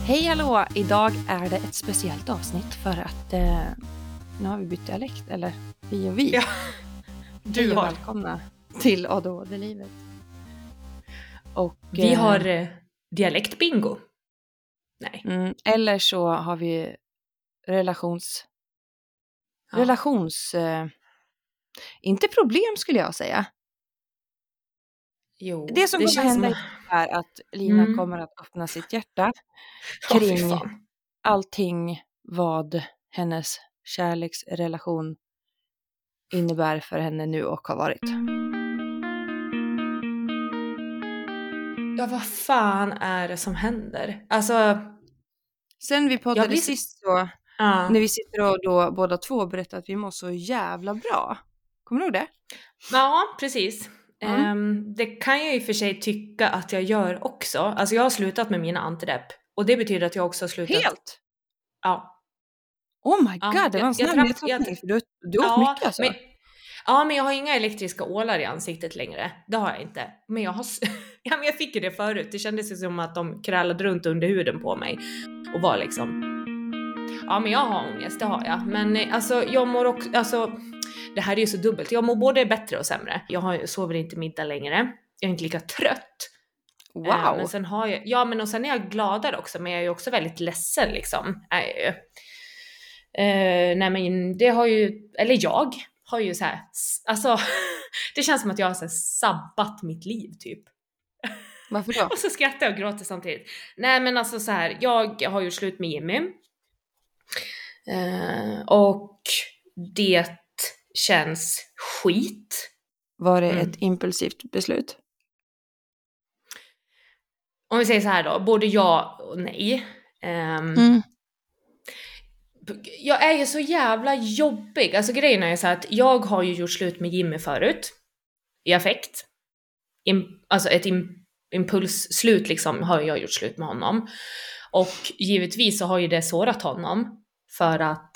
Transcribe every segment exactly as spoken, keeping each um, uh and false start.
Hej hallå! Idag är det ett speciellt avsnitt för att eh, nu har vi bytt dialekt, eller vi och vi. Ja, du Hej och har. välkomna till A D H D-livet. Och, Vi eh, har eh, dialektbingo. Nej. Mm, eller så har vi relations... Ja. Relations... Eh, inte problem skulle jag säga. Jo, Det som kommer känns hända som... är att Lina Mm. kommer att öppna sitt hjärta Ja, fy kring fan. allting vad hennes kärleksrelation innebär för henne nu och har varit. Ja, vad fan är det som händer? Alltså... Sen vi poddade Jag blir... sist så, Ja. när vi sitter och då båda två berättar att vi mår så jävla bra. Kommer du ihåg det? Ja, precis. Mm. Ehm, det kan jag i och för sig tycka att jag gör också. Alltså jag har slutat med mina antidepp. Och det betyder att jag också har slutat... Helt? Ja. Oh my Ja, god, det var en jag- jag snabb trapp- nedtrappning jag- för du, du åt Ja, mycket alltså. men, ja, men jag har inga elektriska ålar i ansiktet längre. Det har jag inte. Men jag har... s- ja, men jag fick ju det förut. Det kändes ju som att de krallade runt under huden på mig. Och var liksom... Ja, men jag har ångest, det har jag. Men eh, alltså, jag mår också... Alltså, det här är ju så dubbelt. Jag mår både bättre och sämre. Jag har, sover inte middag längre. Jag är inte lika trött. Wow. Eh, men sen har jag... Ja, men och sen är jag gladare också. Men jag är ju också väldigt ledsen liksom. Är jag ju. Eh, nej men det har ju, eller jag har ju så här, alltså det känns som att jag har så här sabbat mitt liv typ. Varför då? Och så skrattar jag och gråter samtidigt. Nej men alltså så här, jag har gjort slut med Jimmy. Eh, och det känns skit. Var det Mm. ett impulsivt beslut? Om vi säger så här då, både ja och nej. Ehm, Mm. Jag är ju så jävla jobbig. Alltså grejen är så att jag har ju gjort slut med Jimmy förut. I affekt. Im, alltså ett im, impulsslut liksom har jag gjort slut med honom. Och givetvis så har ju det sårat honom. För att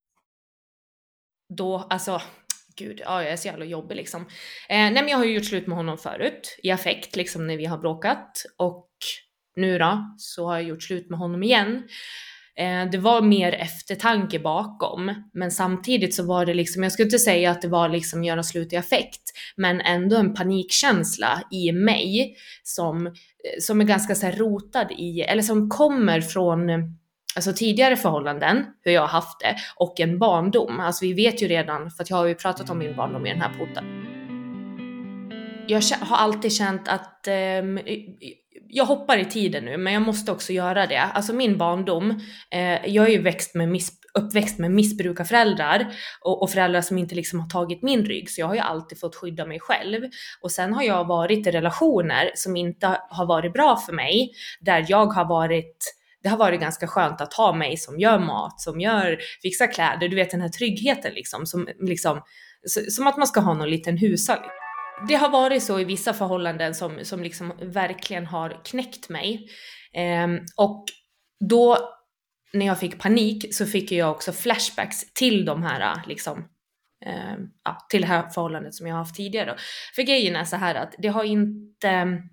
då, alltså, gud, ja, jag är så jävla jobbig liksom. Eh, nej men jag har ju gjort slut med honom förut. I affekt liksom när vi har bråkat. Och nu då så har jag gjort slut med honom igen. Eh, det var mer eftertanke bakom, men samtidigt så var det liksom, jag skulle inte säga att det var liksom göra slut i affekt, men ändå en panikkänsla i mig som, som är ganska så här rotad i, eller som kommer från alltså tidigare förhållanden, hur jag har haft det, och en barndom. Alltså vi vet ju redan, för att jag har ju pratat om min barndom i den här podden. Jag har alltid känt att eh, jag hoppar i tiden nu, men jag måste också göra det. Alltså min barndom, eh, jag är ju växt med miss, uppväxt med missbrukarföräldrar och, och föräldrar som inte liksom har tagit min rygg, så jag har ju alltid fått skydda mig själv. Och sen har jag varit i relationer som inte har varit bra för mig, där jag har varit... Det har varit ganska skönt att ha mig som gör mat, som gör, fixar kläder, du vet den här tryggheten liksom, som, liksom, som att man ska ha någon liten hushåll. Det har varit så i vissa förhållanden som, som liksom verkligen har knäckt mig. Ehm, och då när jag fick panik så fick jag också flashbacks till de här liksom, ehm, ja, till det här förhållandet som jag har haft tidigare. För grejen är så här att det har inte...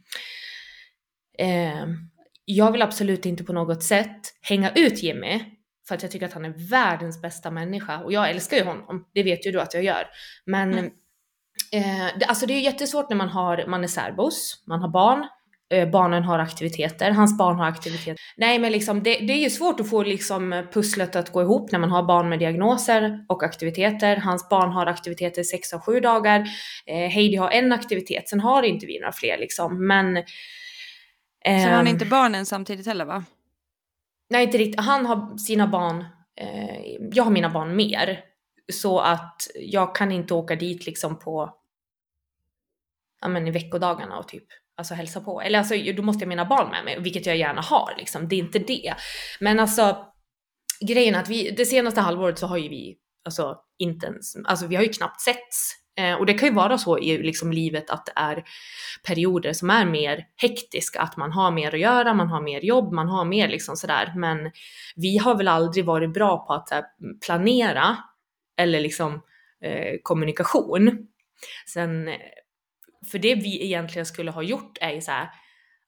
Ehm, jag vill absolut inte på något sätt hänga ut Jimmy, för att jag tycker att han är världens bästa människa. Och jag älskar ju honom, det vet ju du att jag gör. Men mm. eh, det, alltså det är ju jättesvårt när man, har, man är särbos, man har barn. Eh, barnen har aktiviteter, hans barn har aktiviteter. Nej men liksom, det, det är ju svårt att få liksom pusslet att gå ihop när man har barn med diagnoser och aktiviteter. Hans barn har aktiviteter sex av sju dagar. Eh, Heidi har en aktivitet, sen har inte vi några fler liksom. Men... Sen har ni inte barnen samtidigt heller, va? Nej, inte riktigt. Han har sina barn. Eh, jag har mina barn mer. Så att jag kan inte åka dit liksom på... Ja, men i veckodagarna och typ... Alltså hälsa på. Eller alltså, då måste jag ha mina barn med mig. Vilket jag gärna har liksom. Det är inte det. Men alltså... Grejen är att vi... Det senaste halvåret så har ju vi... Alltså inte ens... Alltså vi har ju knappt setts. Eh, och det kan ju vara så i liksom livet att det är perioder som är mer hektiska, att man har mer att göra, man har mer jobb, man har mer liksom sådär. Men vi har väl aldrig varit bra på att här, planera eller liksom eh, kommunikation. Sen, för det vi egentligen skulle ha gjort är ju så här,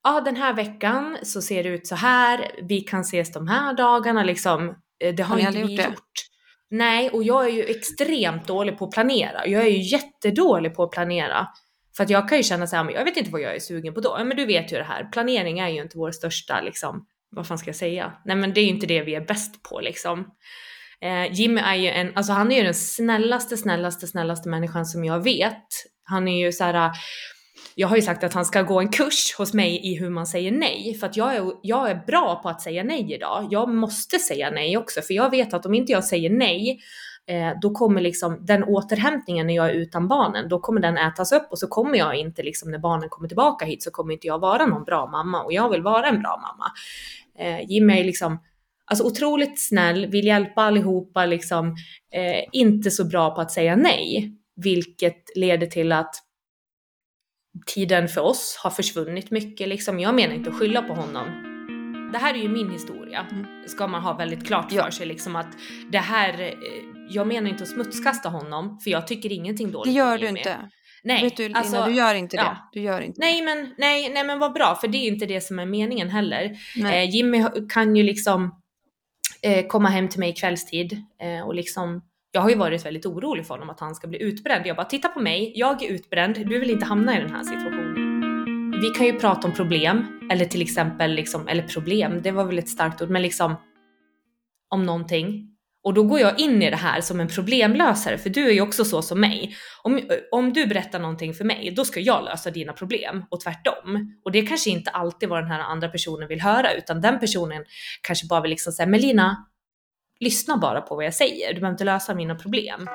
ja den här veckan så ser det ut så här, vi kan ses de här dagarna liksom. Det har, Har ni inte aldrig vi gjort det? gjort. Nej, och jag är ju extremt dålig på att planera. Jag är ju jättedålig på att planera. För att jag kan ju känna så här, men jag vet inte vad jag är sugen på då. Ja, men du vet ju det här, planering är ju inte vår största liksom, vad fan ska jag säga? Nej men det är ju inte det vi är bäst på liksom. Eh, Jimmy är ju en, alltså han är ju den snällaste, snällaste, snällaste människan som jag vet. Han är ju så här, jag har ju sagt att han ska gå en kurs hos mig i hur man säger nej. För att jag är, jag är bra på att säga nej idag. Jag måste säga nej också. För jag vet att om inte jag säger nej, eh, då kommer liksom den återhämtningen när jag är utan barnen, då kommer den ätas upp. Och så kommer jag inte liksom, när barnen kommer tillbaka hit så kommer inte jag vara någon bra mamma. Och jag vill vara en bra mamma. Eh, Jimmy är liksom, alltså otroligt snäll, vill hjälpa allihopa liksom. Eh, inte så bra på att säga nej. Vilket leder till att tiden för oss har försvunnit mycket liksom. Jag menar inte att skylla på honom. Det här är ju min historia. Ska man ha väldigt klart för Ja. sig liksom att det här, jag menar inte att smutskasta honom, för jag tycker ingenting dåligt. Det gör om du Jimmy. inte. Nej, Vet du, Lina, alltså, du gör inte ja. det. Du gör inte Nej det. men, nej, nej men vad bra, för det är inte det som är meningen heller. Nej. Eh, Jimmy kan ju liksom eh, komma hem till mig i kvällstid eh, och liksom, jag har ju varit väldigt orolig för honom att han ska bli utbränd. Jag bara, titta på mig, jag är utbränd, du vill inte hamna i den här situationen. Vi kan ju prata om problem, eller till exempel liksom, eller problem, det var väl ett starkt ord, men liksom om någonting. Och då går jag in i det här som en problemlösare, för du är ju också så som mig. Om, om du berättar någonting för mig, då ska jag lösa dina problem och tvärtom. Och det kanske inte alltid vad den här andra personen vill höra, utan den personen kanske bara vill liksom säga, Melina, lyssna bara på vad jag säger, du behöver inte lösa mina problem.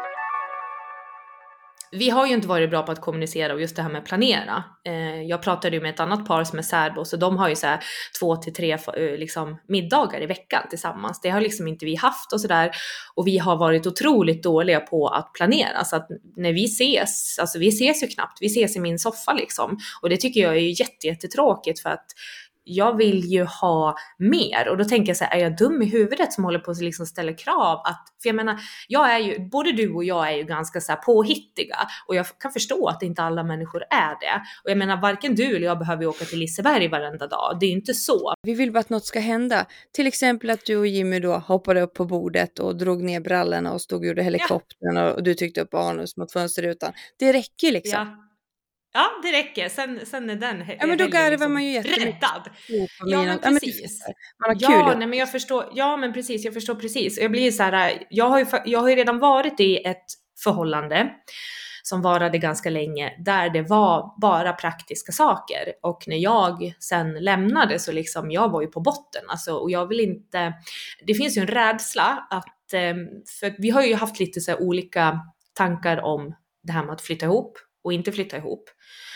Vi har ju inte varit bra på att kommunicera och just det här med planera. Eh, jag pratade ju med ett annat par som är särbo, så de har ju så här två till tre eh, liksom, middagar i veckan tillsammans. Det har liksom inte vi haft och sådär. Och vi har varit otroligt dåliga på att planera. Så att när vi ses, alltså vi ses ju knappt, vi ses i min soffa liksom. Och det tycker jag är ju jätte, jättetråkigt, för att jag vill ju ha mer. Och då tänker jag så här, är jag dum i huvudet som håller på att liksom ställa krav? Att, för jag menar, jag är ju, både du och jag är ju ganska så här påhittiga. Och jag kan förstå att inte alla människor är det. Och jag menar, varken du eller jag behöver åka till Liseberg varenda dag. Det är inte så. Vi vill bara att något ska hända. Till exempel att du och Jimmy då hoppade upp på bordet och drog ner brallorna och stod och gjorde helikoptern, ja. och du tyckte upp anus mot fönsterrutan. Det räcker liksom. Ja. Ja, det räcker. Sen, sen är den Ja, men då garvar liksom man ju jättemycket. Räddad. Ja, men precis. Ja, men man har ja, kul. nej, men jag förstår. Ja, men precis. Jag förstår precis. Jag blir så här, jag har ju, jag har ju redan varit i ett förhållande som varade ganska länge, där det var bara praktiska saker. Och när jag sen lämnade så liksom, jag var ju på botten. Alltså, och jag vill inte, det finns ju en rädsla att, för vi har ju haft lite så här olika tankar om det här med att flytta ihop och inte flytta ihop.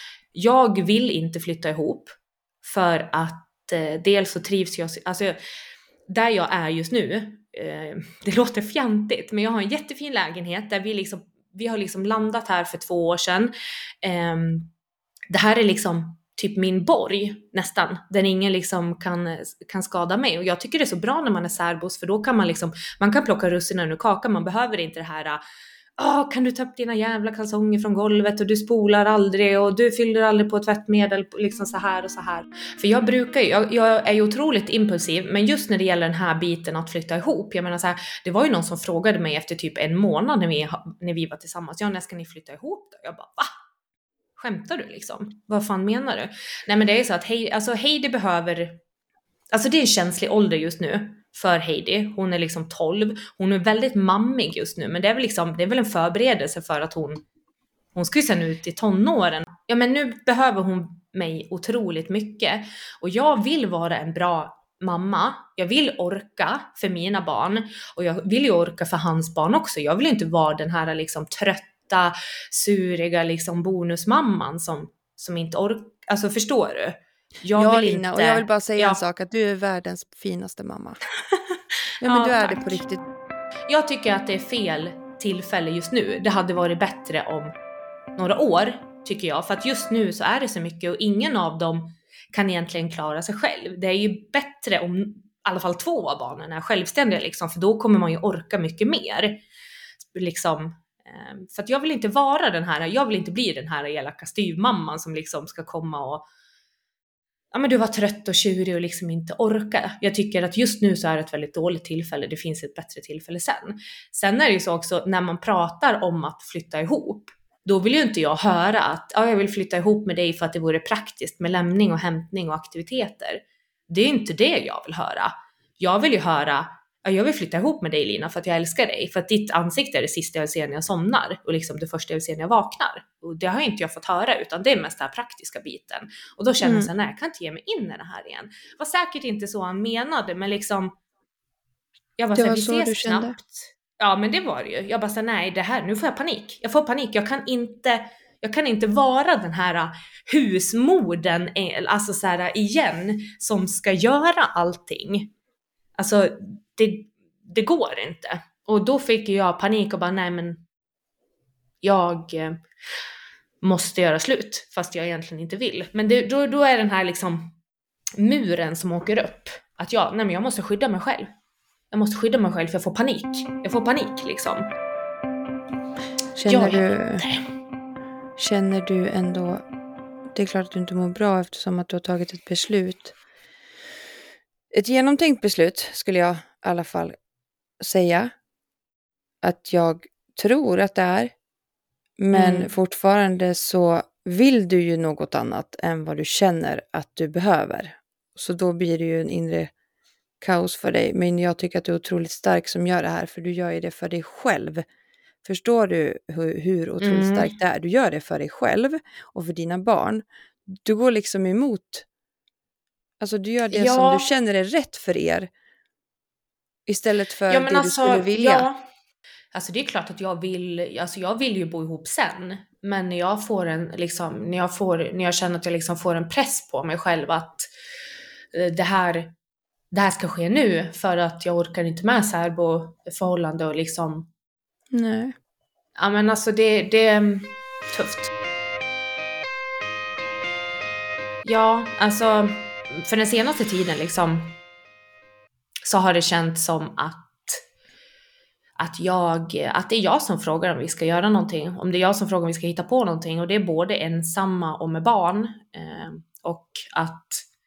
Jag vill inte flytta ihop för att eh, dels så trivs jag, alltså där jag är just nu, eh, det låter fjantigt, men jag har en jättefin lägenhet där vi liksom, vi har liksom landat här för två år sedan. Eh, det här är liksom typ min borg nästan, där ingen liksom kan, kan skada mig. Och jag tycker det är så bra när man är särbos, för då kan man liksom, man kan plocka russinen ur kakan, man behöver inte det här oh, kan du ta upp dina jävla kalsonger från golvet och du spolar aldrig och du fyller aldrig på tvättmedel liksom så här och så här. För jag brukar ju, jag, jag är ju otroligt impulsiv, men just när det gäller den här biten att flytta ihop, jag menar så här, det var ju någon som frågade mig efter typ en månad när vi, när vi var tillsammans, ja när ska ni flytta ihop då? Jag bara, va? Skämtar du liksom? Vad fan menar du? Nej men det är så att Heidi, alltså Heidi behöver, alltså det är en känslig ålder just nu för Heidi. Hon är liksom tolv. Hon är väldigt mammig just nu. Men det är väl, liksom, det är väl en förberedelse för att hon, hon ska ju sen ut i tonåren. Ja men nu behöver hon mig otroligt mycket. Och jag vill vara en bra mamma. Jag vill orka för mina barn. Och jag vill ju orka för hans barn också. Jag vill inte vara den här liksom trötta, suriga liksom bonusmamman som, som inte orkar. Alltså förstår du? Jag ja vill Lina, inte... och jag vill bara säga ja. en sak, att du är världens finaste mamma. Ja men ja, du är tack. det på riktigt. Jag tycker att det är fel tillfälle just nu. Det hade varit bättre om några år, tycker jag. För att just nu så är det så mycket och ingen av dem kan egentligen klara sig själv. Det är ju bättre om i alla fall två av barnen är självständiga liksom, för då kommer man ju orka mycket mer. Liksom, för att jag vill inte vara den här, jag vill inte bli den här elaka styvmamman som liksom ska komma och ja men du var trött och tjurig och liksom inte orkar. Jag tycker att just nu så är det ett väldigt dåligt tillfälle. Det finns ett bättre tillfälle sen. Sen är det ju så också när man pratar om att flytta ihop. Då vill ju inte jag höra att ja, jag vill flytta ihop med dig för att det vore praktiskt med lämning och hämtning och aktiviteter. Det är inte det jag vill höra. Jag vill ju höra, ja, jag vill flytta ihop med dig Lina för att jag älskar dig. För att ditt ansikte är det sista jag ser när jag somnar. Och liksom det första jag ser när jag vaknar. Och det har inte jag fått höra utan det är mest den här praktiska biten. Och då känner jag så här, nej jag kan inte ge mig in i det här igen. Det var säkert inte så han menade men liksom. Jag bara, Det så var vi så ses du kände. snabbt. Ja men det var det ju. Jag bara så nej det här, nu får jag panik. Jag får panik, jag kan inte, jag kan inte vara den här husmodern, alltså så här igen, som ska göra allting. Alltså det, det går inte. Och då fick jag panik och bara nej men jag eh, måste göra slut fast jag egentligen inte vill. Men det, då, då är den här liksom muren som åker upp. Att jag, nej men jag måste skydda mig själv. Jag måste skydda mig själv för jag får panik. Jag får panik liksom. Känner jag du, känner du ändå, det är klart att du inte mår bra eftersom att du har tagit ett beslut. Ett genomtänkt beslut skulle jag i alla fall säga att jag tror att det är. Men Mm. fortfarande så vill du ju något annat än vad du känner att du behöver. Så då blir det ju en inre kaos för dig. Men jag tycker att du är otroligt stark som gör det här. För du gör ju det för dig själv. Förstår du hur, hur otroligt Mm. starkt det är? Du gör det för dig själv och för dina barn. Du går liksom emot. Alltså du gör det Ja. som du känner är rätt för er. Istället för Ja, men det alltså, du skulle vilja. Ja. Alltså det är klart att jag vill, alltså jag vill ju bo ihop sen. Men när jag får en, liksom, när jag får, när jag känner att jag liksom får en press på mig själv att eh, det här, det här ska ske nu för att jag orkar inte med särboförhållande och liksom. Nej. Ja men alltså det, det är tufft. Ja, alltså för den senaste tiden liksom så har det känts som att Att, jag, att det är jag som frågar om vi ska göra någonting. Om det är jag som frågar om vi ska hitta på någonting. Och det är både ensamma och med barn. Eh, och att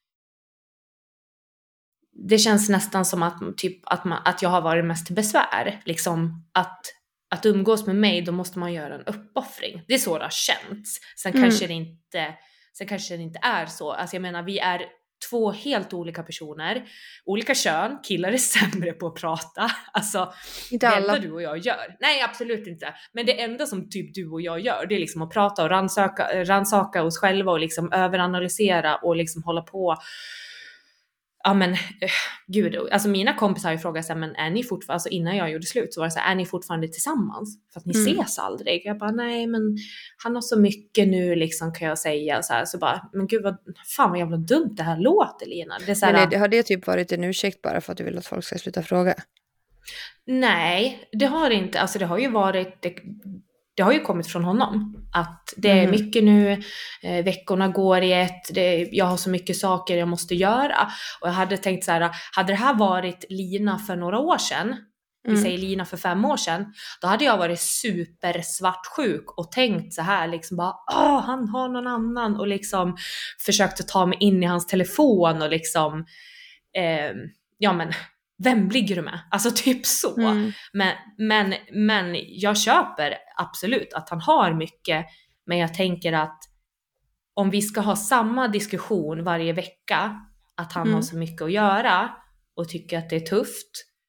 det känns nästan som att, typ, att, man, att jag har varit mest till besvär. Liksom att, att umgås med mig, då måste man göra en uppoffring. Det är så det har känts. Sen, Mm. kanske, det inte, sen kanske det inte är så. Alltså jag menar, vi är två helt olika personer. Olika kön. Killar är sämre på att prata. Alltså, Inte det alla. enda du och jag gör. Nej, absolut inte. Men det enda som typ du och jag gör, det är liksom att prata och rannsaka, rannsaka oss själva och liksom överanalysera och liksom hålla på. Ja men, äh, gud. Alltså mina kompisar har ju frågat sig, men är ni fortfarande, alltså innan jag gjorde slut så var det så här, är ni fortfarande tillsammans? För att ni Mm. ses aldrig. Jag bara, nej men han har så mycket nu liksom kan jag säga. Så, här, så bara, men gud vad, fan vad jävla dumt det här låter Lina. Det är så här, Men det, har det typ varit en ursäkt bara för att du vill att folk ska sluta fråga? nej, det har det inte. Alltså det har ju varit, det, det har ju kommit från honom. Att det är Mhm. mycket nu, eh, veckorna går i ett, det, jag har så mycket saker jag måste göra. Och jag hade tänkt så här, hade det här varit Lina för några år sedan, vi Mm. säger Lina för fem år sedan, då hade jag varit super svartsjuk och tänkt så här liksom bara, åh han har någon annan och liksom försökte ta mig in i hans telefon och liksom, eh, ja men vem ligger du med? Alltså typ så. Mm. Men, men, men jag köper absolut att han har mycket, men jag tänker att om vi ska ha samma diskussion varje vecka, att han Mm. har så mycket att göra och tycker att det är tufft,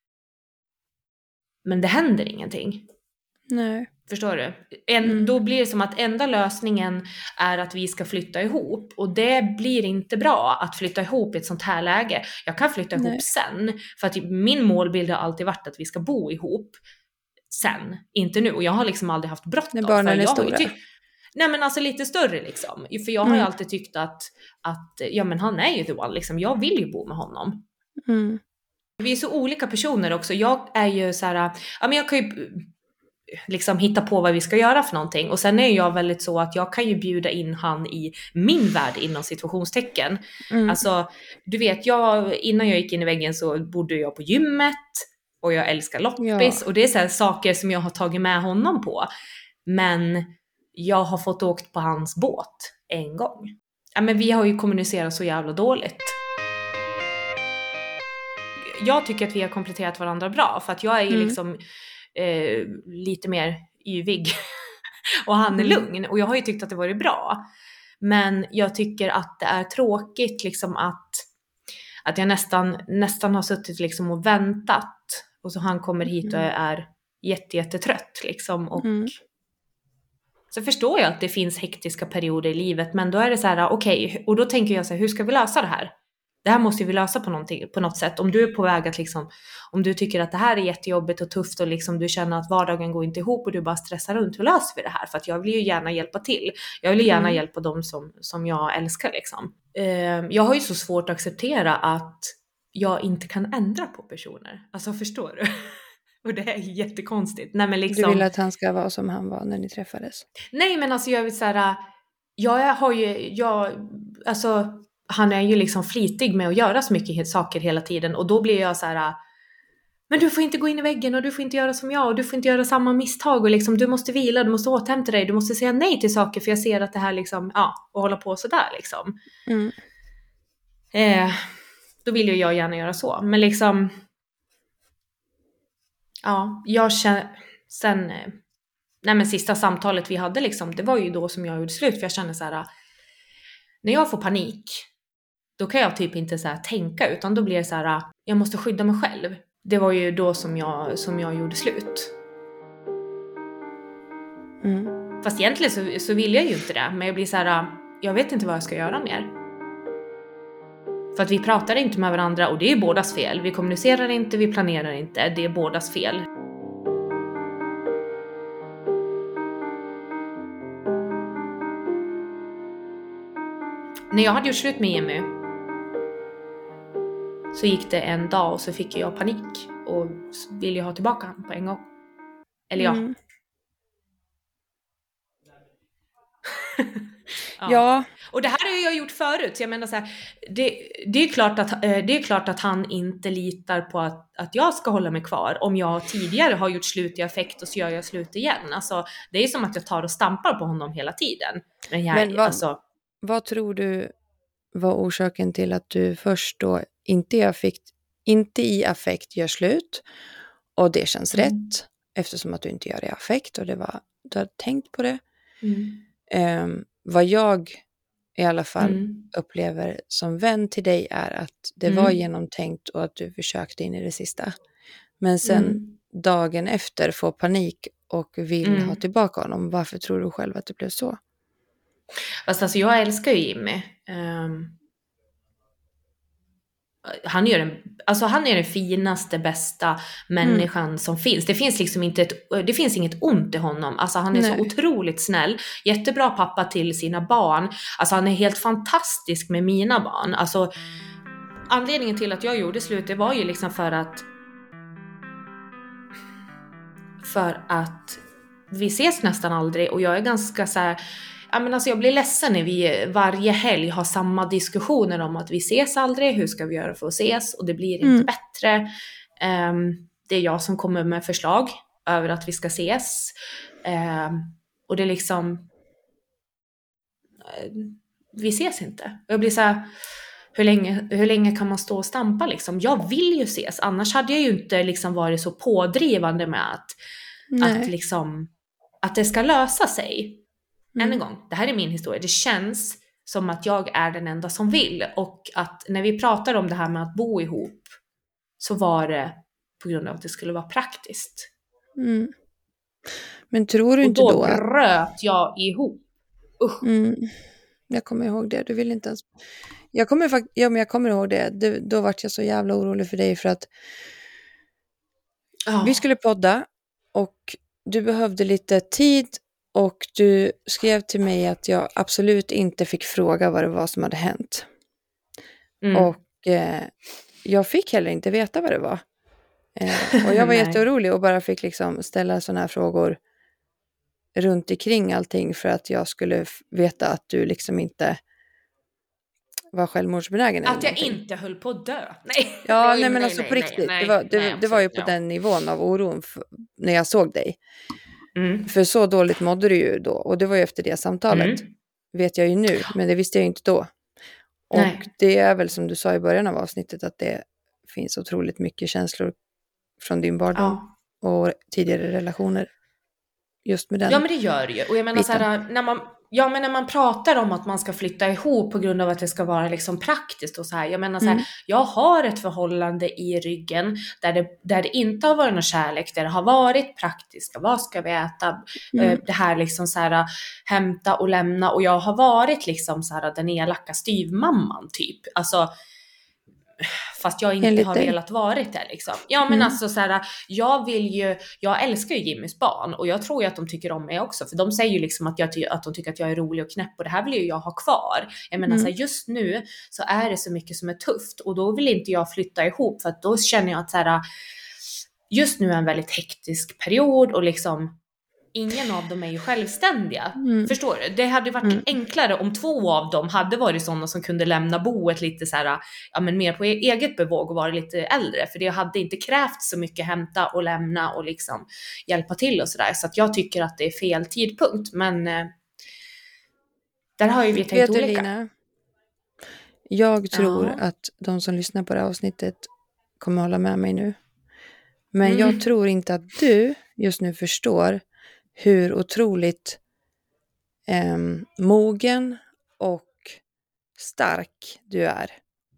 men det händer ingenting. Nej. Förstår du? En, Mm. Då blir det som att enda lösningen är att vi ska flytta ihop. Och det blir inte bra att flytta ihop i ett sånt här läge. Jag kan flytta ihop Nej. sen. För att min målbild har alltid varit att vi ska bo ihop sen. Inte nu. Och jag har liksom aldrig haft bråttom. När barnen för är jag har ju stora. tyck- Nej men alltså lite större liksom. För jag har ju Mm. alltid tyckt att, att ja men han är ju the one liksom. Jag vill ju bo med honom. Mm. Vi är så olika personer också. Jag är ju så här, ja men jag kan ju liksom hitta på vad vi ska göra för någonting. Och sen är jag väldigt så att jag kan ju bjuda in han i min värld inom situationstecken. Mm. Alltså, du vet, jag, innan jag gick in i väggen så bodde jag på gymmet och jag älskar loppis. Ja. Och det är så här saker som jag har tagit med honom på. Men jag har fått åkt på hans båt en gång. ja, men vi har ju kommunicerat så jävla dåligt. Jag tycker att vi har kompletterat varandra bra, för att jag är ju mm. liksom eh, lite mer yvig och han är mm. lugn, och jag har ju tyckt att det varit bra. Men jag tycker att det är tråkigt liksom att, att jag nästan, nästan har suttit liksom och väntat, och så han kommer hit och är jätte, jättetrött liksom, och mm. så förstår jag att det finns hektiska perioder i livet, men då är det så här, okej, okay, och då tänker jag så här, hur ska vi lösa det här? Det här måste vi lösa på, någonting, på något sätt. Om du är på väg att liksom, om du tycker att det här är jättejobbigt och tufft och liksom du känner att vardagen går inte ihop och du bara stressar runt, hur löser vi det här? För att jag vill ju gärna hjälpa till. Jag vill ju gärna mm. hjälpa dem som, som jag älskar liksom. Uh, jag har ju så svårt att acceptera att jag inte kan ändra på personer. Alltså, förstår du? Och det är jättekonstigt. Nej, men liksom, du vill att han ska vara som han var när ni träffades? Nej, men alltså jag vill säga, jag har ju, jag, alltså han är ju liksom flitig med att göra så mycket saker hela tiden, och då blir jag så här: men du får inte gå in i väggen, och du får inte göra som jag, och du får inte göra samma misstag, och liksom du måste vila, du måste återhämta dig, du måste säga nej till saker, för jag ser att det här liksom, ja, och hålla på så där liksom. Mm. Eh, då vill ju jag gärna göra så, men liksom, ja, jag känner sen, nej men sista samtalet vi hade liksom, det var ju då som jag gjorde slut, för jag kände så här: när jag får panik, då kan jag typ inte så här tänka, utan då blir det så här, jag måste skydda mig själv. Det var ju då som jag, som jag gjorde slut. Mm. Fast egentligen så, så vill jag ju inte det, men jag blir så här, jag vet inte vad jag ska göra mer. För att vi pratar inte med varandra, och det är bådas fel. Vi kommunicerar inte, vi planerar inte, det är bådas fel. När jag hade gjort slut med Jimmy så gick det en dag, och så fick jag panik och ville ha tillbaka honom på en gång. Eller ja. Mm. ja. ja. Och det här har jag gjort förut. Så jag menar så här, det, det, är klart att, det är klart att han inte litar på att, att jag ska hålla mig kvar. Om jag tidigare har gjort slut i affekt, och så gör jag slut igen. Alltså, det är som att jag tar och stampar på honom hela tiden. Men, jag, Men vad, alltså, vad tror du var orsaken till att du först då inte i affekt, inte i affekt gör slut, och det känns mm. rätt eftersom att du inte gör det i affekt, och det var, du har tänkt på det. Mm. Um, vad jag i alla fall mm. upplever som vän till dig är att det mm. var genomtänkt, och att du försökte in i det sista. Men sen mm. dagen efter får panik och vill mm. ha tillbaka honom. Varför tror du själv att det blev så? Fast alltså jag älskar ju Jimmy. Um, han, är den, alltså han är den finaste, bästa människan mm. som finns. Det finns liksom inte ett, det finns inget ont i honom. Alltså han är Nej. så otroligt snäll. Jättebra pappa till sina barn. Alltså han är helt fantastisk med mina barn. Alltså anledningen till att jag gjorde slut, det var ju liksom för att för att vi ses nästan aldrig, och jag är ganska så här, ja, men alltså jag blir ledsen när vi varje helg har samma diskussioner om att vi ses aldrig, hur ska vi göra för att ses, och det blir inte mm. bättre. Um, det är jag som kommer med förslag över att vi ska ses. Um, och det är liksom uh, vi ses inte. Jag blir så här, hur länge, hur länge kan man stå och stampa liksom? Jag vill ju ses, annars hade jag ju inte liksom varit så pådrivande med att, att, liksom, att det ska lösa sig. Mm. Än en gång, det här är min historia. Det känns som att jag är den enda som vill. Och att när vi pratar om det här med att bo ihop, så var det på grund av att det skulle vara praktiskt. Mm. Men tror du och inte då? då Och då bröt jag ihop. Usch. Mm. Jag kommer ihåg det. Du vill inte ens... Jag kommer, fakt... ja, men jag kommer ihåg det. Du, då var jag så jävla orolig för dig, för att oh. vi skulle podda och du behövde lite tid. Och du skrev till mig att jag absolut inte fick fråga vad det var som hade hänt. Mm. Och eh, jag fick heller inte veta vad det var. Eh, och jag var jätteorolig och bara fick liksom ställa såna här frågor runt omkring allting, för att jag skulle f- veta att du liksom inte var självmordsbenägen. Att jag inte höll på att dö. Nej. Ja, nej, nej men nej, alltså nej, på riktigt. Nej, det var, det, nej, det var ju på ja. den nivån av oron f- när jag såg dig. Mm. För så dåligt mådde du ju då. Och det var ju efter det samtalet. Mm. vet jag ju nu, men det visste jag ju inte då. Och Nej. det är väl som du sa i början av avsnittet att det finns otroligt mycket känslor från din barndom Ja. och tidigare relationer just med den. Ja men det gör det ju. Och jag menar så biten. här, när man, ja men när man pratar om att man ska flytta ihop på grund av att det ska vara liksom praktiskt och så här. Jag menar så här, Mm. jag har ett förhållande i ryggen där det, där det inte har varit någon kärlek, där det har varit praktiskt. Vad ska vi äta? Mm. Eh, Det här liksom så här, hämta och lämna. Och jag har varit liksom så här den elaka styvmamman typ. Alltså, fast jag inte Enligt har dig. velat varit det liksom. Ja men Mm. alltså så här, jag vill ju, jag älskar ju Jimmys barn och jag tror ju att de tycker om mig också, för de säger ju liksom att, jag, ty- att de tycker att jag är rolig och knäpp och det här vill ju jag ha kvar. Jag menar Mm. så här, just nu så är det så mycket som är tufft och då vill inte jag flytta ihop, för att då känner jag att så här, just nu är en väldigt hektisk period och liksom ingen av dem är ju självständiga. Mm. Förstår du? Det hade varit Mm. enklare om två av dem hade varit sådana som kunde lämna boet lite så här, ja men mer på e- eget bevåg och vara lite äldre. För det hade inte krävt så mycket hämta och lämna och liksom hjälpa till och sådär. Så att jag tycker att det är fel tidpunkt. Men eh, där har ju vi tänkt Vet du, olika. Lina? Jag tror Ja. att de som lyssnar på det här avsnittet kommer hålla med mig nu. Men Mm. jag tror inte att du just nu förstår hur otroligt ehm, mogen och stark du är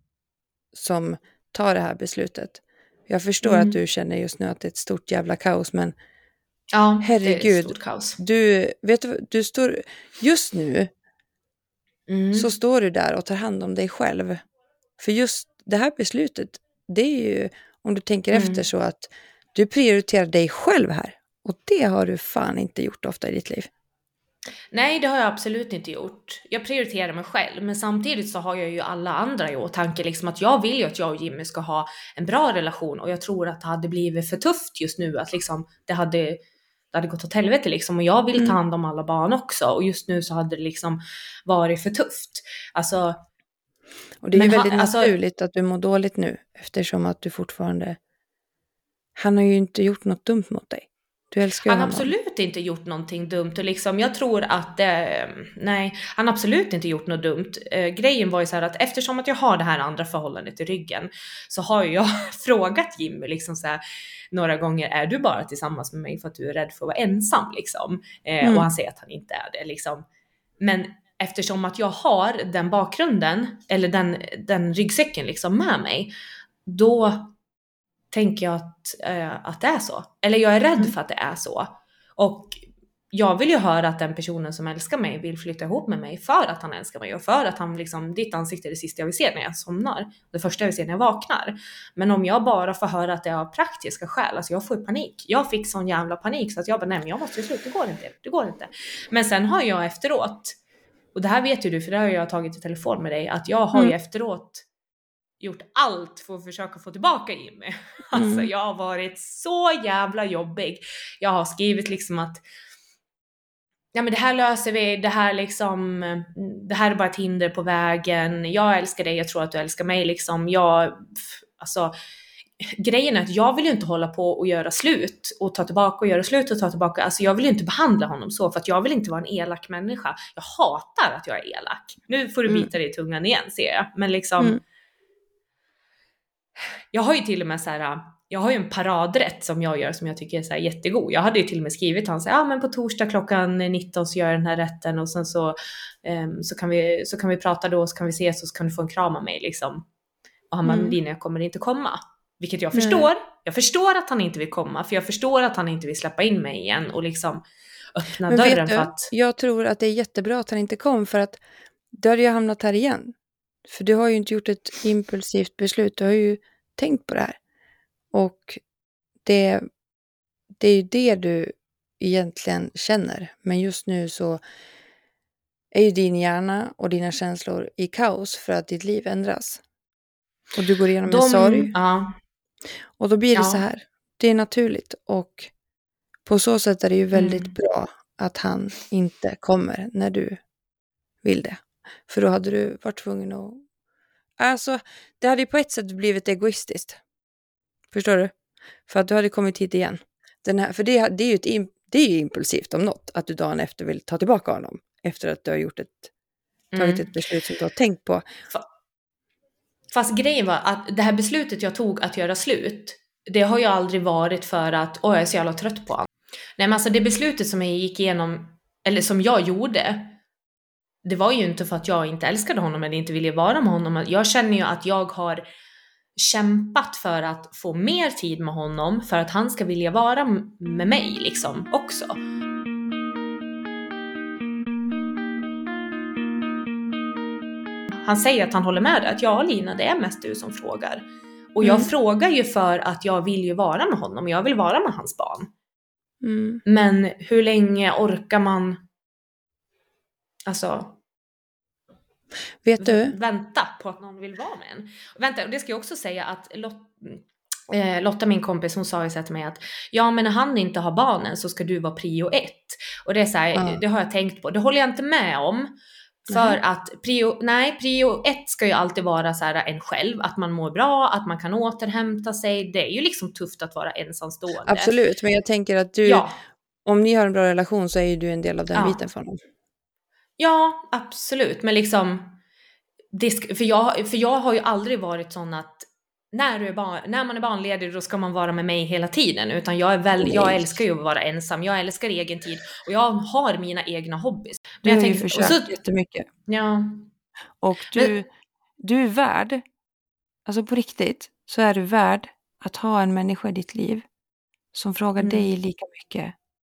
som tar det här beslutet. Jag förstår Mm. att du känner just nu att det är ett stort jävla kaos, men Ja, det är herregud, ett stort kaos. du vet du, du står just nu Mm. så står du där och tar hand om dig själv. För just det här beslutet, det är ju, om du tänker Mm. efter, så att du prioriterar dig själv här. Och det har du fan inte gjort ofta i ditt liv. Nej, det har jag absolut inte gjort. Jag prioriterar mig själv, men samtidigt så har jag ju alla andra i åtanke. Liksom att jag vill ju att jag och Jimmy ska ha en bra relation och jag tror att det hade blivit för tufft just nu. Att liksom det hade, det hade gått åt helvete liksom. Och jag vill ta Mm. hand om alla barn också. Och just nu så hade det liksom varit för tufft. Alltså, Och det är ju men ha- väldigt alltså- naturligt att du mår dåligt nu, eftersom att du fortfarande... Han har ju inte gjort något dumt mot dig. Du älskar ju han har honom. absolut inte gjort någonting dumt och liksom, jag tror att, eh, nej, han har absolut inte gjort något dumt. Eh, grejen var ju så här att eftersom att jag har det här andra förhållandet i ryggen så har ju jag frågat Jimmy liksom så här, några gånger, är du bara tillsammans med mig för att du är rädd för att vara ensam liksom? Eh, Mm. Och han säger att han inte är det liksom. Men eftersom att jag har den bakgrunden, eller den, den ryggsäcken liksom med mig, då tänker jag att, eh, att det är så. Eller jag är rädd Mm. för att det är så. Och jag vill ju höra att den personen som älskar mig vill flytta ihop med mig för att han älskar mig och för att han liksom, ditt ansikte är det sista jag vill se när jag somnar. Det första jag vill se när jag vaknar. Men om jag bara får höra att det är av praktiska skäl, alltså jag får panik. Jag fick sån jävla panik så att jag bara, nej men jag måste sluta, det går inte, det går inte. Men sen har jag efteråt, och det här vet ju du för det har jag tagit i telefon med dig, att jag har Mm. ju efteråt gjort allt för att försöka få tillbaka Jimmy. Alltså Mm. jag har varit så jävla jobbig. Jag har skrivit liksom att ja men det här löser vi, det här liksom, det här är bara ett hinder på vägen. Jag älskar dig, jag tror att du älskar mig liksom. Jag, alltså grejen är att jag vill ju inte hålla på och göra slut och ta tillbaka och göra slut och ta tillbaka. Alltså jag vill ju inte behandla honom så, för att jag vill inte vara en elak människa. Jag hatar att jag är elak. Nu får du Mm. bita dig i tungan igen ser jag. Men liksom Mm. jag har ju till och med så här, jag har ju en paradrätt som jag gör som jag tycker är så här jättegod. Jag hade ju till och med skrivit han så ja men på torsdag klockan nitton så gör jag den här rätten och sen så um, så kan vi så kan vi prata då, så kan vi ses och så kan du få en kram av mig liksom. Och han bara, Mm. Lina, jag kommer inte komma. Vilket jag Nej. förstår. Jag förstår att han inte vill komma, för jag förstår att han inte vill släppa in mig igen och liksom öppna Men dörren vet du, för att jag tror att det är jättebra att han inte kom, för att då hade jag hamnat här igen. För du har ju inte gjort ett impulsivt beslut, du har ju tänkt på det här. Och det, det är ju det du egentligen känner. Men just nu så är ju din hjärna och dina känslor i kaos för att ditt liv ändras. Och du går igenom en sorg. ja, Och då blir det Ja. så här. Det är naturligt. Och på så sätt är det ju väldigt Mm. bra att han inte kommer när du vill det. För då hade du varit tvungen att... Alltså, det hade ju på ett sätt blivit egoistiskt. Förstår du? För att du hade kommit hit igen. Den här, för det, det är ju ett, im- det är ju impulsivt om något. Att du dagen efter vill ta tillbaka honom. Efter att du har gjort ett tagit Mm. ett beslut som du har tänkt på. Fast grejen var att det här beslutet jag tog att göra slut, det har ju aldrig varit för att åh, jag är så jävla trött på honom. Nej, men alltså det beslutet som jag gick igenom, eller som jag gjorde, det var ju inte för att jag inte älskade honom eller inte ville vara med honom. Jag känner ju att jag har kämpat för att få mer tid med honom, för att han ska vilja vara med mig liksom också. Han säger att han håller med dig, att ja Lina, det är mest du som frågar. Och jag Mm. frågar ju för att jag vill ju vara med honom, jag vill vara med hans barn. Mm. Men hur länge orkar man alltså Vet du? vänta på att någon vill vara med en? Och vänta, och det ska jag också säga att Lot, eh, Lotta, min kompis, hon sa ju så här till mig att ja, men när han inte har barnen så ska du vara prio ett. Och det är så här, Ja. det har jag tänkt på. Det håller jag inte med om. För Nej. att prio, nej, prio ett ska ju alltid vara så här en själv, att man mår bra, att man kan återhämta sig. Det är ju liksom tufft att vara ensamstående. Absolut, men jag tänker att du, Ja. om ni har en bra relation så är ju du en del av den Ja. biten för honom. Ja, absolut. Men liksom, det, sk- för, jag, för jag har ju aldrig varit sån att när, du är barn, när man är barnledig då ska man vara med mig hela tiden. Utan jag, är väl, jag Nej. älskar ju att vara ensam, jag älskar egen tid. Och jag har mina egna hobbys. Du Men har jag ju tänker, försökt och så, jättemycket. ja, Och du, Men- du är värd, alltså på riktigt, så är du värd att ha en människa i ditt liv som frågar Mm. dig lika mycket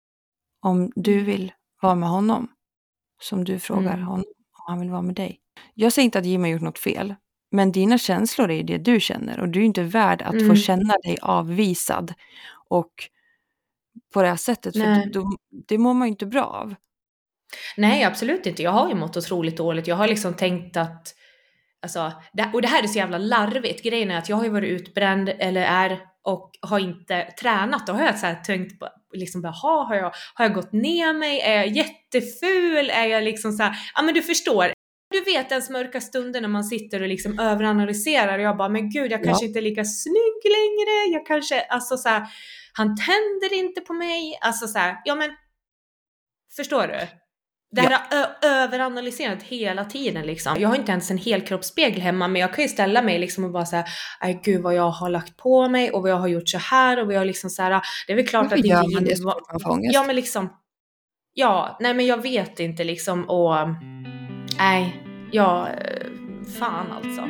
om du vill vara med honom som du frågar Mm. honom om han vill vara med dig. Jag säger inte att Jim har gjort något fel, men dina känslor är det du känner och du är inte värd att Mm. få känna dig avvisad och på det här sättet, för Nej. då, det mår man ju inte bra av. Nej, absolut inte. Jag har ju mått otroligt dåligt. Jag har liksom tänkt att, alltså, det, och det här är så jävla larvigt. Grejen är att jag har ju varit utbränd, eller är, och har inte tränat. Då har jag så här tänkt på, liksom bara, ha, har jag, har jag gått ner mig? Är jag jätteful? Är jag liksom så här, ja men du förstår. Du vet ens mörka stunder när man sitter och liksom överanalyserar och jag bara, men gud, jag kanske Ja. inte är lika snygg längre. Jag kanske, alltså så här, han tänder inte på mig. Alltså så här, ja men, förstår du? Det här Ja. är ö- överanalyserat hela tiden liksom. Jag har inte ens en helkroppsspegel hemma, men jag kan ju ställa mig liksom och bara säga, nej gud vad jag har lagt på mig och vad jag har gjort så här och vad jag liksom så här, det är väl klart Varför att gör inte man det Jim så var- fort man får ångest? Ja men liksom, ja, nej men jag vet inte liksom och, nej, ja, eh, fan alltså.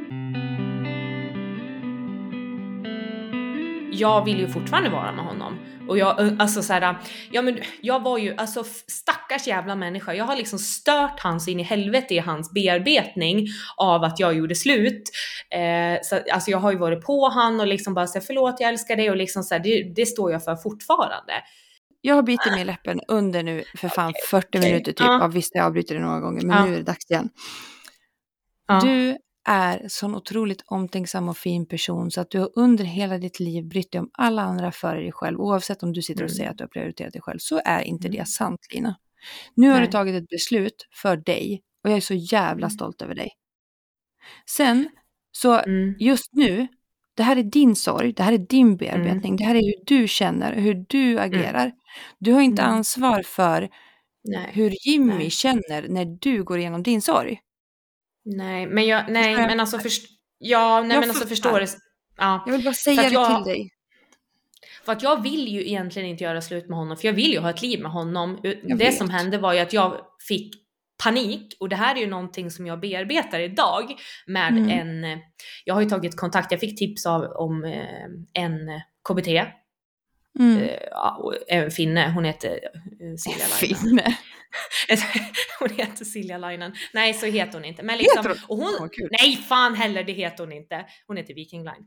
Jag vill ju fortfarande vara med honom. Och jag, alltså så här, ja men jag var ju, alltså stackars jävla människa. Jag har liksom stört hans in i helvete i hans bearbetning av att jag gjorde slut. Eh, så, alltså jag har ju varit på han och liksom bara säga förlåt, jag älskar dig och liksom så här, det, det står jag för fortfarande. Jag har bitit mig i läppen under nu för fan fyrtio okej. minuter typ. Ja. Ja, visst, jag avbryter det några gånger, men Ja. nu är det dags igen. Ja. Du är sån otroligt omtänksam och fin person så att du har under hela ditt liv brytt dig om alla andra före dig själv. Oavsett om du sitter och Mm. säger att du har prioriterat dig själv, så är inte Mm. det sant, Lina. Nu har Nej. du tagit ett beslut för dig och jag är så jävla Mm. stolt över dig. Sen, så Mm. just nu, det här är din sorg, det här är din bearbetning, det här är hur du känner, hur du agerar. Du har inte Mm. ansvar för Nej. hur Jimmy Nej. känner när du går igenom din sorg. Nej, men jag, nej, Förstår jag? men alltså först, ja, nej Jag men alltså fattar. förstår det. Ja. Jag vill bara För säga att det jag- till dig. För att jag vill ju egentligen inte göra slut med honom, för jag vill ju ha ett liv med honom. Det vet. som hände var ju att jag fick panik, och det här är ju någonting som jag bearbetar idag med Mm. en, jag har ju tagit kontakt, jag fick tips av om eh, en K B T, Mm. eh, ja, och en finne, hon heter eh, Silja Lainen. Finne. Hon heter Silja Lainen. Nej, så heter hon inte. Men liksom, Heter hon? och hon, Vad kul. nej fan heller, det heter hon inte. Hon heter Viking Line.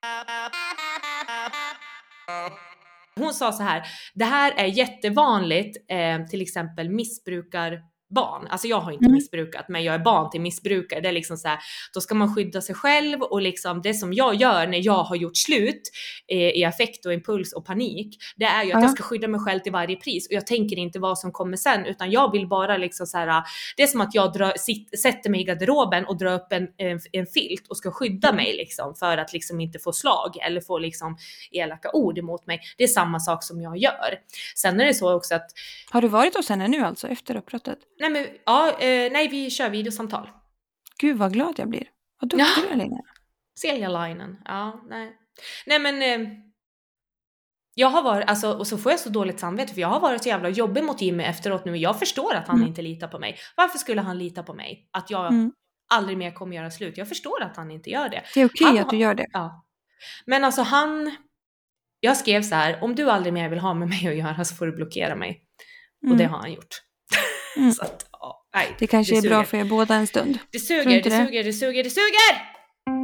Hon sa så här, det här är jättevanligt, eh, till exempel missbrukar barn. Alltså jag har inte Mm. missbrukat, men jag är barn till missbrukare. Det är liksom så här, då ska man skydda sig själv, och liksom det som jag gör när jag har gjort slut eh, i affekt och impuls och panik, det är ju att Ja. jag ska skydda mig själv till varje pris, och jag tänker inte vad som kommer sen, utan jag vill bara liksom så här, det är som att jag drar, sit, sätter mig i garderoben och drar upp en, en, en filt och ska skydda mig liksom, för att liksom inte få slag eller få liksom elaka ord emot mig. Det är samma sak som jag gör. Sen är det så också att Har du varit hos henne nu alltså efter uppbrottet? Nej, men, ja, eh, nej, vi kör videosamtal. Gud vad glad jag blir. Vad duktig du är, Linnea. Silja-linen. Ja, nej. Nej, men eh, jag har varit, alltså, och så får jag så dåligt samvete för jag har varit så jävla jobbig mot Jimmy efteråt nu och jag förstår att han Mm. inte litar på mig. Varför skulle han lita på mig? Att jag Mm. aldrig mer kommer göra slut. Jag förstår att han inte gör det. Det är okej Han att du gör det. Ja. Men alltså han, jag skrev så här, om du aldrig mer vill ha med mig att göra så får du blockera mig. Mm. Och det har han gjort. Mm. Så att, ja, nej, Det kanske det är bra för er båda en stund. Det Tror suger, inte det, det? suger, det suger, det suger!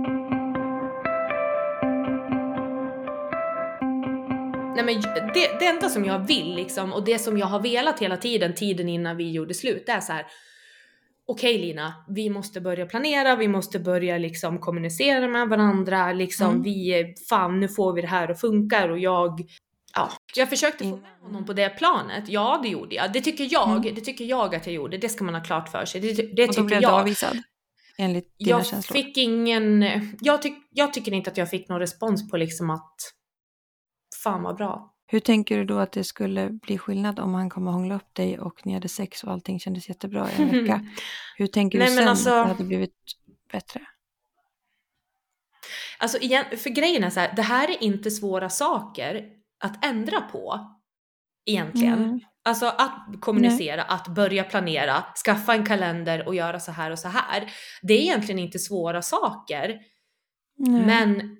Nej, men det, det enda som jag vill liksom, och det som jag har velat hela tiden, tiden innan vi gjorde slut, det är så här: okej Lina, vi måste börja planera, vi måste börja liksom kommunicera med varandra, liksom Mm. vi, fan nu får vi det här att funka och jag, ja, jag försökte få med honom på det planet, ja det gjorde jag, det tycker jag, Mm. det tycker jag att jag gjorde, det ska man ha klart för sig, det, det Och då tycker blev du jag. avvisad? Enligt dina Jag känslor? fick ingen, jag, tyck, jag tycker inte att jag fick någon respons på liksom att, fan vad bra. Hur tänker du då att det skulle bli skillnad om han kom och hångla upp dig och ni hade sex och allting kändes jättebra i en vecka? Hur tänker du Nej, men sen alltså- att det hade blivit bättre? Alltså igen, för grejen är så här, det här är inte svåra saker att ändra på egentligen. Mm. Alltså att kommunicera, att börja planera, skaffa en kalender och göra så här och så här. Det är egentligen inte svåra saker. Nej. Men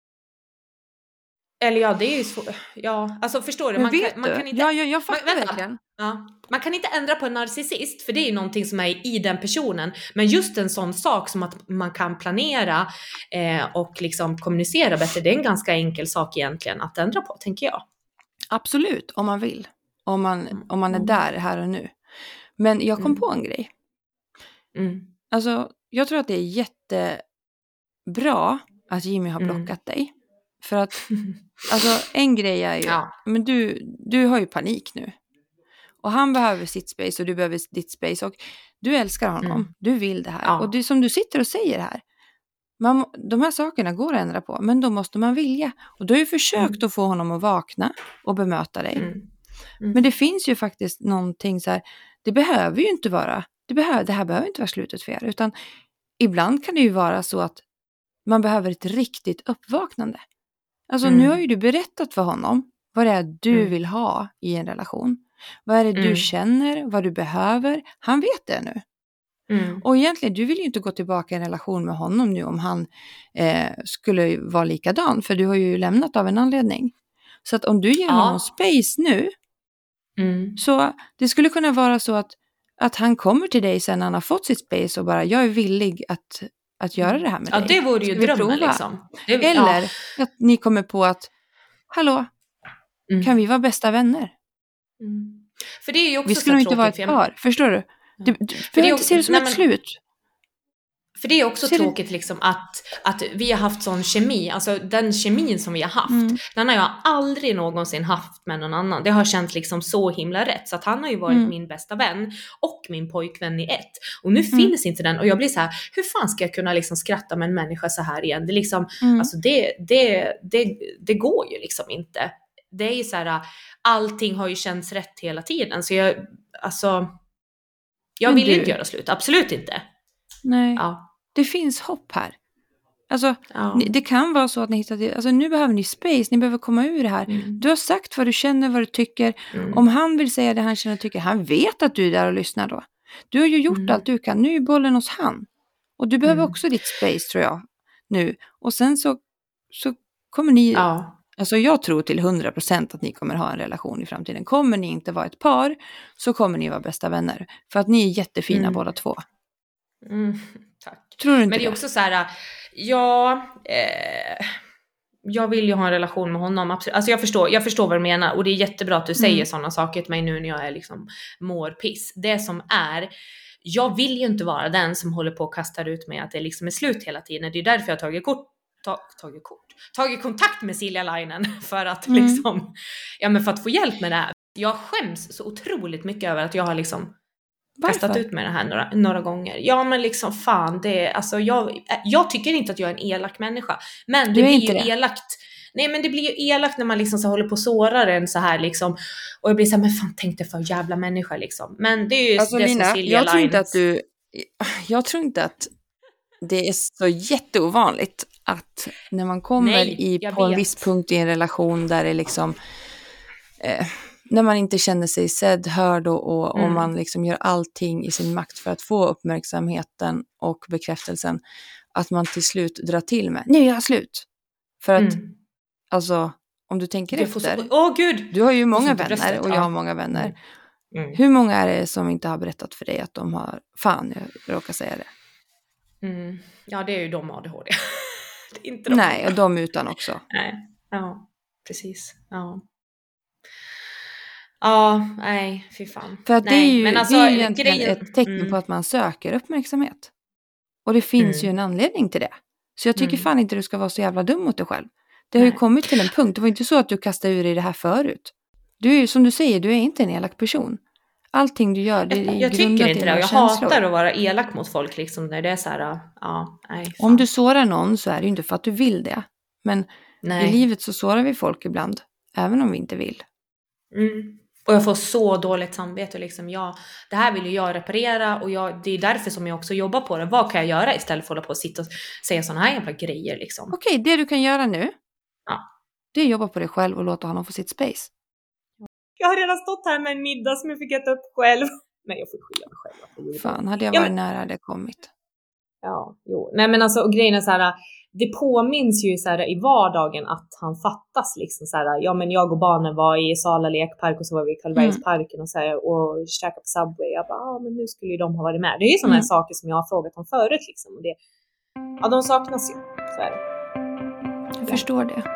eller ja, det är ju svårt. Ja, alltså förstår du? Men Man vet kan, man du? kan inte, Ja, ja, jag fattar man, vänta. verkligen. Ja, man kan inte ändra på en narcissist, för det är ju någonting som är i den personen. Men just en sån sak som att man kan planera eh, och liksom kommunicera bättre, det är en ganska enkel sak egentligen att ändra på, tänker jag. Absolut, om man vill. Om man, om man är Mm. där, här och nu. Men jag kom Mm. på en grej. Mm. Alltså, jag tror att det är jättebra att Jimmy har Mm. blockat dig. För att, alltså en grej är ju, Ja. men du, du har ju panik nu. Och han behöver sitt space och du behöver ditt space. Och du älskar honom, Mm. du vill det här. Ja. Och det som du sitter och säger här, man, de här sakerna går att ändra på, men då måste man vilja. Och du har ju försökt Mm. att få honom att vakna och bemöta dig. Mm. Mm. Men det finns ju faktiskt någonting så här, det behöver ju inte vara, det, behöver, det här behöver inte vara slutet för er. Utan ibland kan det ju vara så att man behöver ett riktigt uppvaknande. Alltså Mm. nu har ju du berättat för honom vad det är du Mm. vill ha i en relation. Vad är det du Mm. känner, vad du behöver. Han vet det nu. Mm. Och egentligen, du vill ju inte gå tillbaka i en relation med honom nu om han eh, skulle vara likadan. För du har ju lämnat av en anledning. Så att om du ger Ja. honom space nu, Mm. så det skulle kunna vara så att, att han kommer till dig sen när han har fått sitt space och bara, jag är villig att, att göra det här med Ja, dig. det vore ju Ska vi drömmen prova? liksom. Det, Eller ja. att ni kommer på att, hallå, Mm. kan vi vara bästa vänner? Mm. För det är ju också Vi så skulle nog inte vara ett tråkigt, för jag- par, förstår du? Du, du det är behöver inte också- se det som nej, ett men- slut. För det är också Ser du- tråkigt liksom att, att vi har haft sån kemi, alltså den kemin som vi har haft, Mm. den har jag aldrig någonsin haft med någon annan. Det har känts liksom så himla rätt, så att han har ju varit Mm. min bästa vän och min pojkvän i ett. Och nu Mm. finns inte den och jag blir så här: hur fan ska jag kunna liksom skratta med en människa så här igen? Det är liksom, Mm. alltså det, det, det, det går ju liksom inte. Det är ju så här, allting har ju känts rätt hela tiden, så jag, alltså, jag Men vill du- inte göra slut, absolut inte. Nej, Ja. det finns hopp här. Alltså, Ja. ni, det kan vara så att ni hittar det. Alltså nu behöver ni space, ni behöver komma ur det här. Mm. Du har sagt vad du känner, vad du tycker. Mm. Om han vill säga det han känner och tycker, han vet att du är där och lyssnar då. Du har ju gjort Mm. allt du kan, nu är bollen hos han. Och du behöver Mm. också ditt space tror jag, nu. Och sen så, så kommer ni, Ja. alltså jag tror till hundra procent att ni kommer ha en relation i framtiden. Kommer ni inte vara ett par, så kommer ni vara bästa vänner. För att ni är jättefina Mm. båda två. Mm. Tack. Tror du inte Men det är det? också så här, ja, eh, jag vill ju ha en relation med honom, absolut. Alltså jag förstår, jag förstår vad du menar och det är jättebra att du säger Mm. sådana saker till mig nu när jag är liksom mår piss. Det som är, jag vill ju inte vara den som håller på och kastar ut mig att det liksom är slut hela tiden. Det är därför jag har tagit kort, ta, tagit kort, tagit kontakt med Silja-linen för att Mm. liksom, ja men för att få hjälp med det här. Jag skäms så otroligt mycket över att jag har liksom kastat Varför? ut med det här några, några gånger. Ja men liksom fan, det, alltså jag, jag tycker inte att jag är en elak människa. Men det Du är blir inte ju det. elakt Nej, men det blir ju elakt när man liksom så håller på och sårar en så här liksom. Och jag blir så här, men fan, tänk dig för jävla människa liksom. Men det är ju Alltså det Lina, som Silja jag tror inte Lines. att du, jag tror inte att det är så jätteovanligt att när man kommer Nej, i jag på en vet. viss punkt i en relation där det liksom, eh, när man inte känner sig sedd, hörd och, och, Mm. och man liksom gör allting i sin makt för att få uppmärksamheten och bekräftelsen, att man till slut drar till med, nu är jag slut. För att, Mm. alltså, om du tänker Jag får så- efter, Åh gud! du har ju får så många ont i vänner bröstet, och jag ja. har många vänner. Mm. Mm. Hur många är det som inte har berättat för dig att de har, fan jag råkar säga det. Mm. Ja, det är ju de A D H D. Det är inte de Nej, andra. och de utan också. Nej, ja, precis. Ja. Ja, nej, fy fan. För att nej, det är ju, men alltså, det är ju egentligen grejen- ett tecken mm. på att man söker uppmärksamhet. Och det finns Mm. ju en anledning till det. Så jag tycker Mm. fan inte du ska vara så jävla dum mot dig själv. Det har ju Nej. kommit till en punkt. Det var inte så att du kastade ur dig det här förut. Du är ju, som du säger, du är inte en elak person. Allting du gör, det är Jag, jag tycker grundat i inte det. dina Jag känslor. hatar att vara elak mot folk liksom, när det är så här, ja, nej. Fan. Om du sårar någon så är det ju inte för att du vill det. Men nej. i livet så sårar vi folk ibland. Även om vi inte vill. Mm. Och jag får så dåligt samvete liksom, ja, det här vill ju jag reparera och jag, det är därför som jag också jobbar på det. Vad kan jag göra istället för att hålla på och sitta och säga sådana här jävla grejer liksom? Okej, det du kan göra nu. Ja. Det är att jobba på dig själv och låta honom få sitt space. Jag har redan stått här med en middag som jag fick äta upp själv. Nej, jag får skylla mig själv. Fan, hade jag Ja, varit men- nära hade jag kommit. Ja, jo. Nej, men alltså, och grejen är så här, det påminns ju så här i vardagen att han fattas liksom så här, ja men jag och barnen var i Sala lekpark och så var vi i Karlbergsparken och så här, och käkade på Subway. Jag bara, ja men nu skulle ju de ha varit med. Det är ju sådana här Mm. saker som jag har frågat om förut liksom. Och det, ja, de saknas ju. Så är det. Jag förstår det.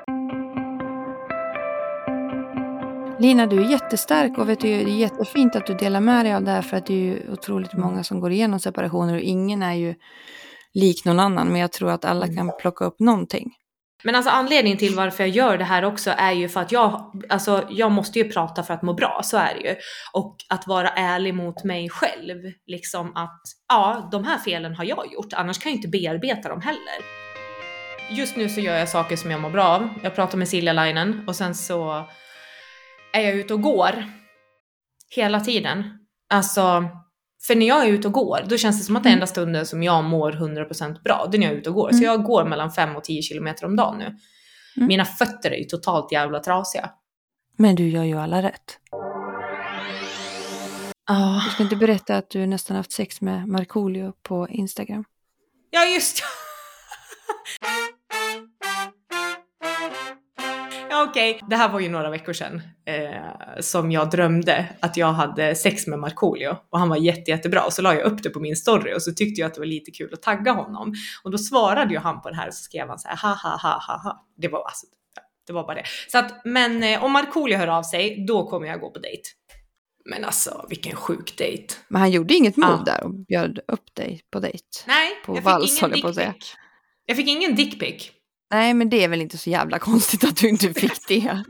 Lina, du är jättestark och vet du, det är jättefint att du delar med dig av det här, för att det är ju otroligt många som går igenom separationer och ingen är ju lik någon annan, men jag tror att alla kan plocka upp någonting. Men alltså anledningen till varför jag gör det här också är ju för att jag, alltså jag måste ju prata för att må bra, så är det ju. Och att vara ärlig mot mig själv, liksom att ja, de här felen har jag gjort, annars kan jag inte bearbeta dem heller. Just nu så gör jag saker som jag mår bra av. Jag pratar med Silja Linen och sen så är jag ute och går hela tiden. Alltså, för när jag är ute och går, då känns det som att det enda stunden som jag mår hundra procent bra, det är när jag är ute och går. Så Mm. jag går mellan fem och tio kilometer om dagen nu. Mm. Mina fötter är ju totalt jävla trasiga. Men du gör ju alla rätt. Ah. Du ska inte berätta att du nästan haft sex med Markoolio på Instagram. Ja, just det. Ja, okej. Det här var ju några veckor sedan eh, som jag drömde att jag hade sex med Markoolio. Och han var jätte, jättebra. Och så la jag upp det på min story och så tyckte jag att det var lite kul att tagga honom. Och då svarade ju han på det här och så skrev han så här, ha ha ha ha ha. Det var alltså, det var bara det. Så att, men eh, om Markoolio hör av sig, då kommer jag gå på dejt. Men alltså, vilken sjuk dejt. Men han gjorde inget move Ja. där och bjöd upp dig på dejt. Nej, På jag fick vals, ingen håller jag på att säga. dickpic. Jag fick ingen dickpic. Nej, men det är väl inte så jävla konstigt att du inte fick det.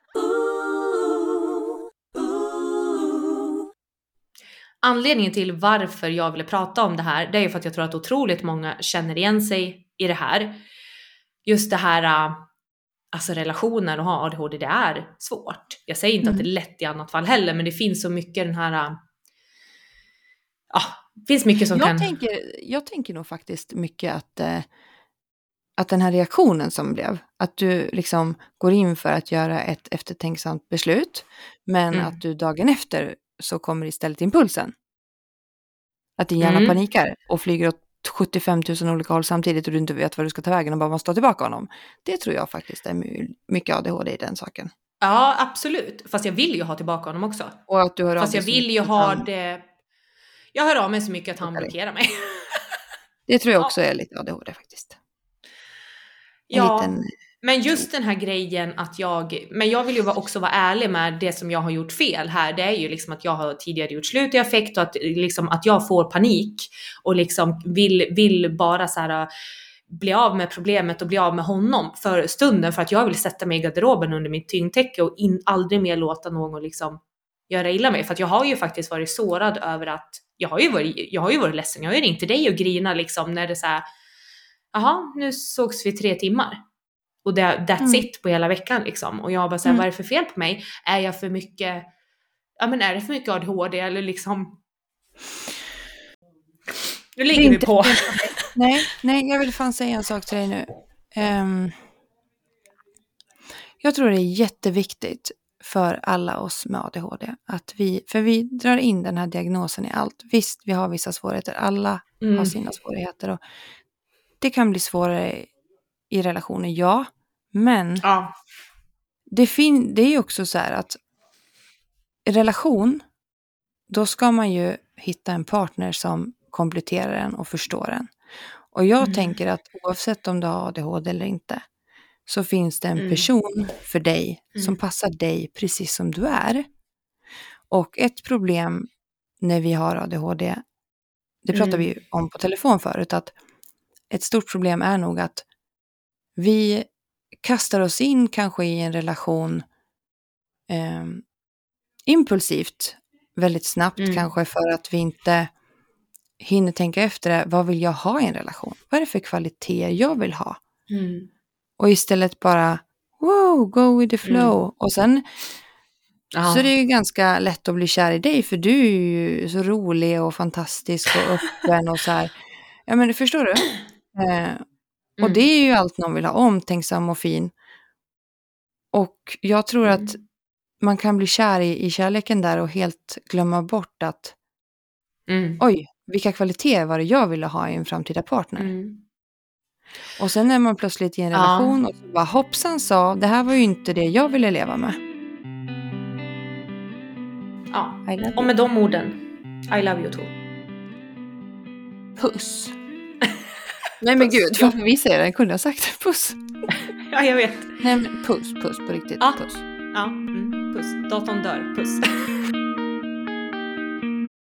Anledningen till varför jag ville prata om det här, det är ju för att jag tror att otroligt många känner igen sig i det här. Just det här, äh, alltså relationer och ha A D H D, det är svårt. Jag säger inte Mm. att det är lätt i annat fall heller, men det finns så mycket den här, ja, äh, det finns mycket som Jag, kan... tänker, jag tänker nog faktiskt mycket att, eh, att den här reaktionen som blev, att du liksom går in för att göra ett eftertänksamt beslut, men Mm. att du dagen efter så kommer istället impulsen. Att din hjärna Mm. panikar och flyger åt sjuttiofem tusen olika håll samtidigt och du inte vet vad du ska ta vägen och bara måste ta tillbaka honom. Det tror jag faktiskt är my- mycket A D H D i den saken. Ja, absolut. Fast jag vill ju ha tillbaka honom också. Och att du hör av Fast dig jag så vill mycket ju att ha han- det... Jag hör av mig så mycket att han Okej. blockerar mig. Det tror jag också är lite A D H D faktiskt. En Ja. liten... Men just den här grejen att jag, men jag vill ju också vara ärlig med det som jag har gjort fel här. Det är ju liksom att jag har tidigare gjort slut i affekt och att, liksom, att jag får panik och liksom vill, vill bara så här bli av med problemet och bli av med honom för stunden, för att jag vill sätta mig i garderoben under mitt tyngdtäcke och in, aldrig mer låta någon liksom göra illa mig. För att jag har ju faktiskt varit sårad över att jag har ju varit, jag har ju varit ledsen. Jag har ju ringt till dig och grina liksom när det är så här, jaha, nu sågs vi tre timmar. Och det, that's Mm. it på hela veckan liksom. Och jag bara såhär, Mm. vad är det för fel på mig? Är jag för mycket, ja men är det för mycket A D H D eller liksom? Nu Det är ligger vi inte på. fel på dig. Nej, nej, jag vill fan säga en sak till dig nu. Ehm, jag tror det är jätteviktigt för alla oss med A D H D att vi, för vi drar in den här diagnosen i allt. Visst, vi har vissa svårigheter. Alla Mm. har sina svårigheter och det kan bli svårare i relationer, ja. Men Ja. det, fin- det är ju också så här att i relation, då ska man ju hitta en partner som kompletterar en och förstår en. Och jag Mm. tänker att oavsett om du har A D H D eller inte, så finns det en Mm. person för dig Mm. som passar dig precis som du är. Och ett problem när vi har A D H D, det pratade Mm. vi ju om på telefon förut, att ett stort problem är nog att vi kastar oss in kanske i en relation eh, impulsivt, väldigt snabbt, Mm. kanske för att vi inte hinner tänka efter det. Vad vill jag ha i en relation? Vad är det för kvalitet jag vill ha? Mm. Och istället bara, wow, go with the flow. Mm. Och sen Ja. så är det ju ganska lätt att bli kär i dig, för du är ju så rolig och fantastisk och öppen och så här. Ja, men förstår du? Eh, och Mm. det är ju allt någon vill ha, omtänksam och fin. Och jag tror Mm. att man kan bli kär i, i kärleken där och helt glömma bort att Mm. oj, vilka kvaliteter var det jag ville ha i en framtida partner. Mm. Och sen är man plötsligt i en Ja. relation och så bara hoppsan sa, det här var ju inte det jag ville leva med. Ja. I love Och med de orden, I love you too. Puss. Nej men Puss. gud, Ja. varför vi säger det? Jag kunde ha sagt puss. Ja, jag vet. Nej men puss, puss på riktigt, Ja. puss. Ja, mm. Puss. Datorn dör. Puss.